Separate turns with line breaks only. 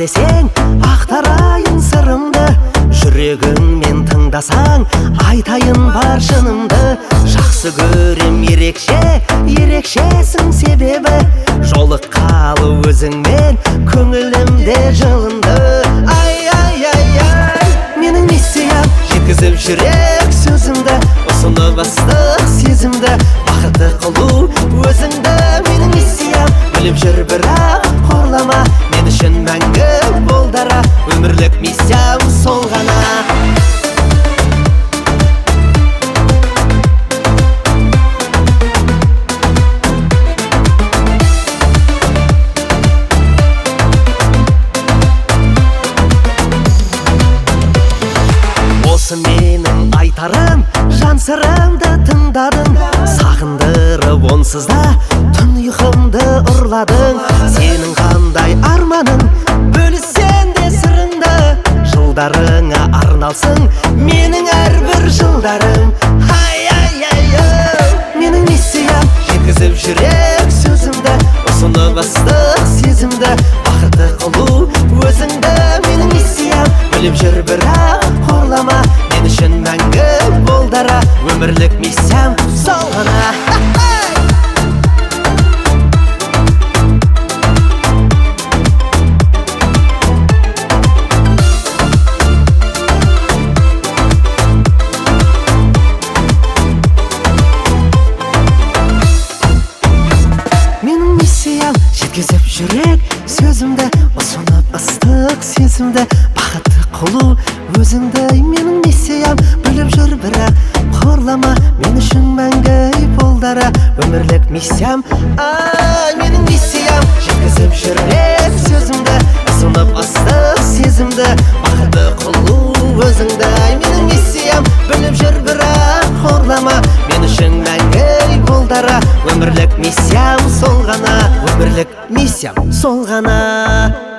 десең ақтарайын сырымды, жүрегіңмен тыңдасаң айтайын бар шынымды. Жақсы көрем ерекше, ерекшесің себебі, жолыққалы өзіңмен көңілімде жылынды. Ай, ай, ай, ай, менің миссиям жеткізіп жүрек сөзімді, ұсынып ыстық сезімді, бақытты қылу өзіңді. Менің миссиям біліп жүр бірақ қорлама, мен үшін мәңгі бол дара, өмірлік миссиям сол ғана. Осы менің айтарым, жан сырымды тыңдадың, сағындырып онсыз да түн ұйқымды ұрладың. Сенің қандай арманың, бөліссен де сырыңды, жылдарыңа арналсын менің әрбір жылдарым. Ай, ай, ай, ай, менің миссиям жеткізіп жүрек сөзімді, ұсынып ыстық сезімді, бақытты қылу өзіңді. Менің миссиям біліп жүр бірақ қорлама, мен үшін мәңгі бол дара, өмірлік миссиям сол ғана. Менің миссиям жеткізіп жүрек сөзімді, ұсынып ыстық сезімді, бақытты қылу өзіңді. Менің миссиям біліп жүр бірақ қорлама, мен үшін мәңгі бол дара, өмірлік миссиям. Ай, менің миссиям жеткізіп жүрек сөзімді, ұсынып ыстық сезімді, бақытты қылу өзіңді. Менің миссиям біліп жүр бірақ қорлама, мен үшін мәңгі бол дара, өмірлік миссиям сол ғана, өмірлік миссиям сол ғана.